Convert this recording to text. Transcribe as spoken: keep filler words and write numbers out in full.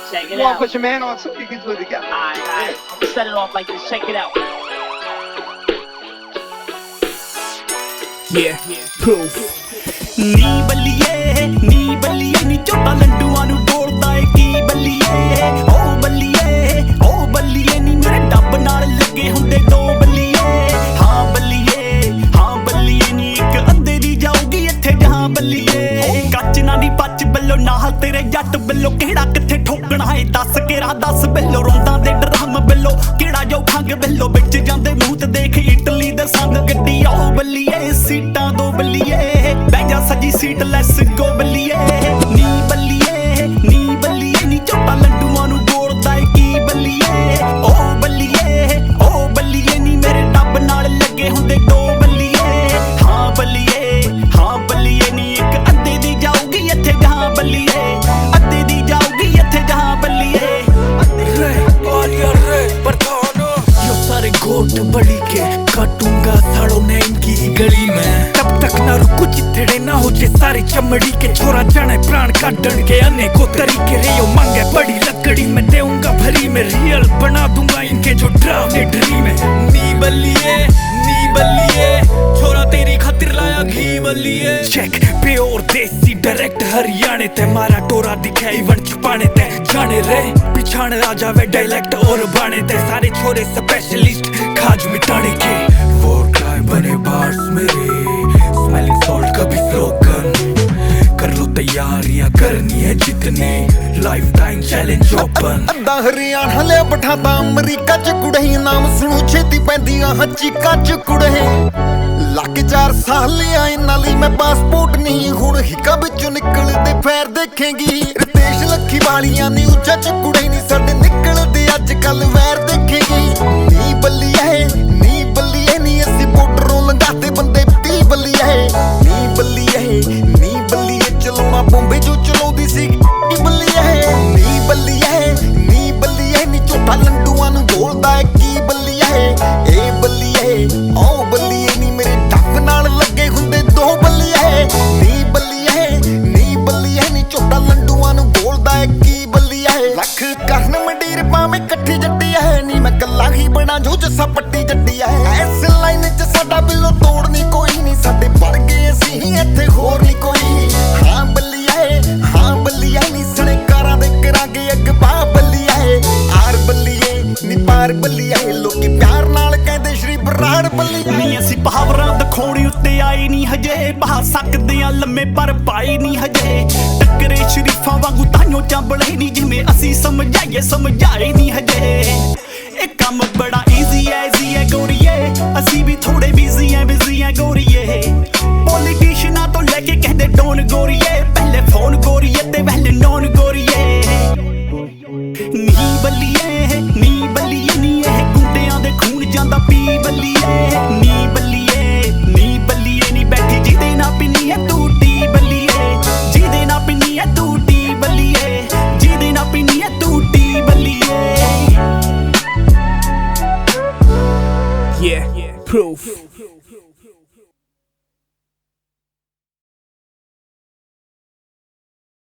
Check it You wanna out. put your man on so we can do it together? Alright, alright. I'll set it off like this. Check it out. Yeah, proof. ਨੀ ਬੱਲੀਏ ਨੀ ਬੱਲੀਏ ਨੀ ਝੋਟਾ ਲੰਡੂਆਂ ਨੂੰ ਬੋਲਦਾ ਏ ਕੀ ਬੱਲੀਏ ਓ ਬੱਲੀਏ ਓ ਬੱਲੀਏ ਨੀ ਮੇਰੇ ਡੱਬ ਨਾਲ ਲੱਗੇ ਹੁੰਦੇ ਦੋ ਬੱਲੀਏ ਹਾਂ ਬੱਲੀਏ ਹਾਂ ਬੱਲੀਏ ਨੀ ਇੱਕ ਅੱਧੇ ਦੀ ਜਾਊਗੀ ਇੱਥੇ ਜਹਾਂ ਬੱਲੀਏ ਕੱਚ ਨਾ ਦੀ ਪੱਚ ਬੱਲੋ ਨਾਲ ਤੇਰੇ ਜੱਟ ਬੱਲੋ ਕਿਹੜਾ ਕਿੱਥੇ ਠੋਕਣਾ ਏ ਦੱਸ ਕੇ ਰਾਹ ਦੱਸ ਬੱਲੋ ਰੋਂਦਾਂ ਦੇ ਡਰਮ ਬੱਲੋ ਕਿਹੜਾ ਜੋ ਖੰਗ ਬੱਲੋ ਵਿੱਚ ਜਾਂਦੇ ਮੂੰਹ ਤੇ ਦੇਖ ਇਟਲੀ ਦੇ ਸੰਗ ਗੱਡੀ ਓ ਬੱਲੀਏ ਸੀਟਾਂ ਦੋ ਬੱਲੀਏ ਬਹਿ ਜਾ ਸੱਜੀ ਸੀਟ ਲੈਸ ਗੋ ਬੱਲੀਏ ਨੀ ਬੱਲੀਏ ਨੀ ਬੱਲੀਏ ਨੀ ਝੋਟਾ ਲੰਡੂਆਂ ਨੂੰ ਬੋਲਦਾ ਏ ਕੀ ਬੱਲੀਏ ਓ ਬੱਲੀਏ ਓ ਬੱਲੀਏ ਨੀ ਮੇਰੇ ਡੱਬ ਨਾਲ ਲੱਗੇ ਹੁੰਦੇ ਦੋ ਬੱਲੀਏ ਹਾਂ ਬੱਲੀਏ ਹਾਂ ਬੱਲੀਏ ਨੀ ਇੱਕ ਅੱਧੇ ਦੀ ਜਾਊਗੀ ਇੱਥੇ ਜਹਾਂ ਬੱਲੀਏ ਅੱਧੇ ਦੀ ਜਾਊਗੀ ਇੱਥੇ ਜਹਾਂ ਬੱਲੀਏ यो सारे गोट बड़ी के काटूंगा साड़ो ने इनकी ही गली में तब तक ना रुको चिथड़े ना हो जे सारी चमड़ी के छोरा जाने प्राण काटन के अनेकों तरीके रे यो मांगे बड़ी लकड़ी में देऊंगा भरी में रियल बना दूंगा इनके जो ड्रामे ड्रीम है नी बल्लिए नी बल्लिए छोरा तेरी खातिर लाया घी बल्लिए चेक प्योर देसी डायरेक्ट हरियाणे ते मारा टोरा दिखे इवन छुपाने ते जाने रे पिछाड़ आ जावे डायलेक्ट और बाने ते सारे छोरे स्पेशलिस्ट खाज मिटाने के फोर क्राई बने बार्स मेरे स्मेलिंग सॉल्ट कभी स्लोगन कर लो तैयारियां करनी है जितनी लाइफ टाइम चैलेंज ओपन ਅੱਧਾ ਹਰਿਆਣਾ ਲਿਆ ਬਿਠਾਤਾ ਅਮਰੀਕਾ ਚ ਕੁੜਹੀ ਨਾਮ ਸੁਣੂ ਛੇਤੀ ਪੈਂਦੀਆਂ ਹੱਚੀਕਾ ਚ ਕੁੜਹੇ ਲੱਗ ਚਾਰ ਸਾਲ ਲਿਆ ਇਹਨਾਂ ਲਈ ਮੈਂ ਪਾਸਪੋਰਟ ਨਹੀਂ ਹੁਣ ਹਿੱਕਾ ਵਿੱਚੋਂ ਨਿਕਲਦੇ ਫੈਰ ਦੇਖੇਗੀ ਰਿਤੇਸ਼ ਲੱਖੀ ਵਾਲੀਆਂ ਨੀ ਉੱਚਾ ਚ ਕੁੜੇ ਨਹੀਂ ਸਾਡੇ ਨਿਕਲਦੇ ਅੱਜ ਕੱਲ ਵੈਰ ਦੇਖੇਗੀ ਨੀ ਬੱਲੀਏ ਨੀ ਬੱਲੀਏ ਨੀ ਅਸੀਂ ਬੋਰਡਰੋਂ ਲੰਘਾਤੇ ਬੰਦੇ ਤੀ ਬੱਲੀਏ ਨੀ ਬੱਲੀਏ ਨੀ ਬੱਲੀਏ ਚਲਾਉਣਾ ਬੰਬੇ ਜੋ ਚਲਾਉਂਦੀ ਸੀ ਨੀ ਬੱਲੀਏ ਨੀ ਬੱਲੀਏ ਨੀ ਬੱਲੀਏ ਨੀ ਝੋਟਾ ਲੰਡੂਆਂ ਨੂੰ ਬੋਲਦਾ ਏ ਕੀ ਬੱਲੀਏ ਏ ਬੱਲੀਏ ਓ ਬੱਲੀਏ ਨੀ ਮੇਰੇ ਡੱਬ ਨਾਲ ਲੱਗੇ ਹੁੰਦੇ ਦੋ ਬੱਲੀਏ ਨੀ ਬੱਲੀਏ ਨੀ ਬੱਲੀਏ ਨੀ ਝੋਟਾ ਲੰਡੂਆਂ ਨੂੰ ਬੋਲਦਾ ਏ ਕੀ ਬੱਲੀਏ ਲੱਖ ਕਰਨ ਮੰਡੀਰ ਪਾਵੇਂ ਇਕੱਠੀ ਜੱਟੀ ਐ ਨੀ ਮੈਂ ਕੱਲਾ ਹੀ ਬਣਾ ਜੋ ਜੱਸਾ ਪੱਟੀ ਜੱਟੀ ਐ ਇਸ ਲਾਈਨ ਚ ਸਾਡਾ ਬਿੱਲੋ ਤੋੜਨੀ ਕੋਈ ਨਹੀਂ ਸਾਡੇ ਵੜ ਗਏ ਅਸੀਂ ਇੱਥੇ ਹੋਰ ਨਹੀਂ ਕੋਈ ਹਾਂ ਬੱਲੀਏ ਹਾਂ ਬੱਲੀਏ ਨੀ ਸਣੇ ਕਾਰਾਂ ਦੇ ਕਰਾਂਗੇ ਅਗਵਾ ਬੱਲੀਏ ਆਰ ਬੱਲੀਏ ਨੀ ਪਾਰ ਬੱਲੀਏ ਲੋਕੀ ਪਿਆਰ ਨਾਲ ਕਹਿੰਦੇ ਸ਼੍ਰੀ ਬਰਾੜ ਬੱਲੀਏ ਨੀ ਅਸੀਂ ਪਹਾਵਰਾਂ ਦਿਖਾਉਣੀ ਉੱਤੇ ਆਏ ਨਹੀਂ ਹਜੇ ਬਹਾ ਸਕਦੇ ਆ ਲੰਮੇ ਪਰ ਪਾਏ ਨਹੀਂ ਹਜੇ ਟੱਕਰੇ ਸ਼ਰੀਫਾਂ ਵਾਂਗੂ ਤਾਈਓ ਚਾਂਬਲੇ ਨਹੀਂ ਜਿਵੇਂ ਅਸੀਂ ਸਮਝਾਈਏ ਸਮਝਾਏ ਨਹੀਂ ਹਜੇ ਇਹ ਕੰਮ ਬੜਾ ਈਜ਼ੀ ਐ ਈਜ਼ੀ ਐ ਗੋਰੀਏ ਅਸੀਂ ਵੀ ਥੋੜੇ ਬਿਜ਼ੀ ਐ ਬਿਜ਼ੀ ਐ ਗੋਰੀਏ ਪੋਲੀਟੀਸ਼ੀਅਨਾਂ ਤੋਂ ਲੈ ਕੇ ਕਹਿੰਦੇ ਡੋਨ ਗੋਰੀਏ ਪਹਿਲੇ ਫੋਨ ਗੋਰੀਏ ਤੇ ਪਹਿਲੇ ਨੌਨ ਗੋਰੀਏ ਨੀ ਬੱਲੀਏ ਨੀ ਬੱਲੀਏ ਨੀ ਇਹ ਗੁੰਡਿਆਂ ਦੇ ਖੂਨ ਜਾਂਦਾ ਪੀ ਬੱਲੀਏ ਨੀ ਬੱਲੀਏ ਨੀ ਬੱਲੀਏ ਨੀ ਬੈਠੀ ਜਿਹਦੇ ਨਾ ਪਿੰਨੀ ਐ ਤੂੰ ਟੀ ਬੱਲੀਏ ਜਿਹਦੇ ਨਾ ਪਿੰਨੀ ਐ ਤੂੰ ਟੀ ਬੱਲੀਏ ਜਿਹਦੇ ਨਾ ਪਿੰਨੀ ਐ ਤੂੰ ਟੀ ਬੱਲੀਏ yeah proof